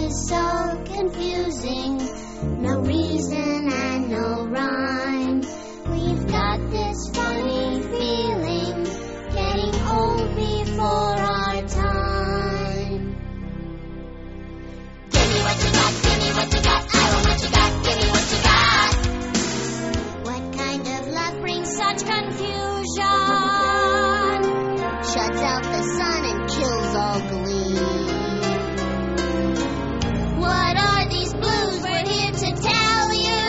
is so confusing. No reason and no rhyme. We've got this funny feeling, getting old before our time. Give me what you got, give me what you got. I want what you got, give me what you got. What kind of luck brings such confusion? Shuts out the sun and kills all glee. What are these blues? We're here to tell you.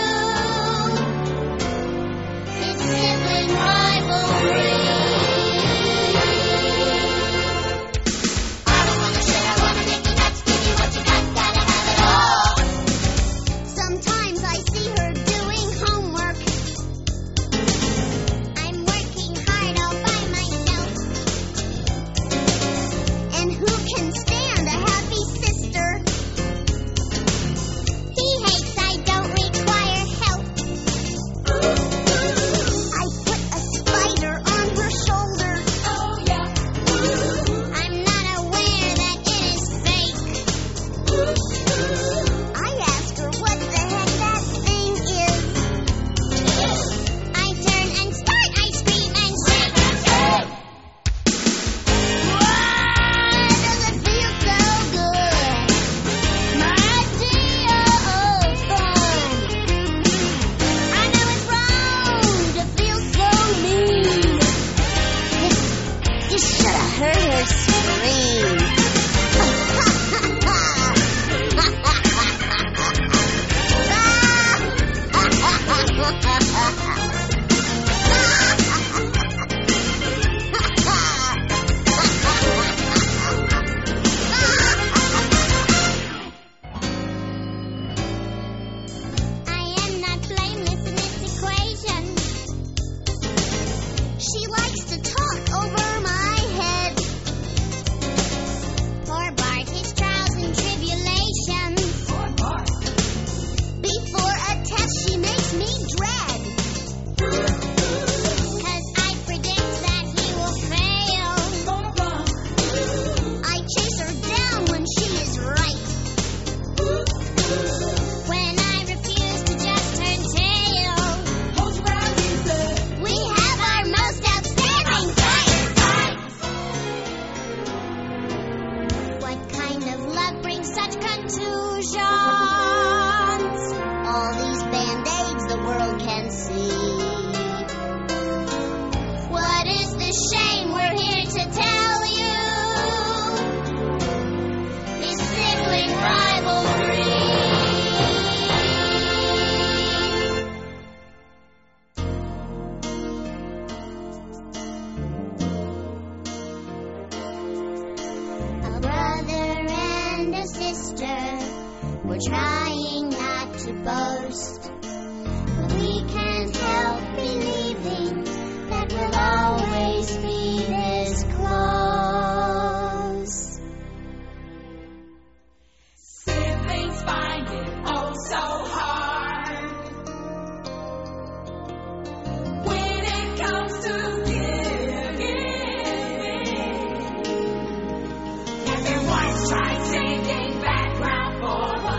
It's sibling rivalry. I don't wanna share, I wanna make you nuts. Give me what you got, gotta have it all. Sometimes I see her doing homework. I'm working hard all by myself. And who can stand a happy sister? He hates I don't require help. I put a spider on her shoulder. Oh yeah. I'm not aware that it is fake. I ask her what the heck that thing is. I turn and start, I scream and shake and shake. Does it feel so good? My idea of fun. I know it's wrong to feel so mean. You should have heard her scream. I am not blameless in this equation. She likes to talk over my head. Poor Bart, his trials and tribulations. Poor Bart. Before a test, she makes me dread. 'Cause I predict that he will fail. Poor Bart. I chase her down when she is right. When I refuse to just turn tail, Hold your ground, he said. we have our most outstanding fight. What kind of luck brings such contusions? All these band-aids the world can see. What is the shame? We're here to tell you. It's sibling rivalry. A brother and a sister, we're trying not to boast, but we can't help believing that we'll always be this close. Siblings find it oh so hard when it comes to giving. Everyone's trying taking background for a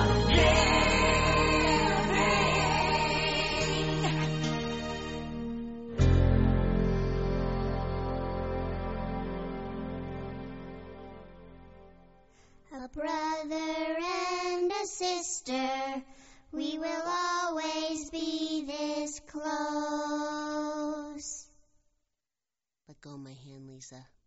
living. A brother and a sister, we will always be this close. Let go of my hand, Lisa.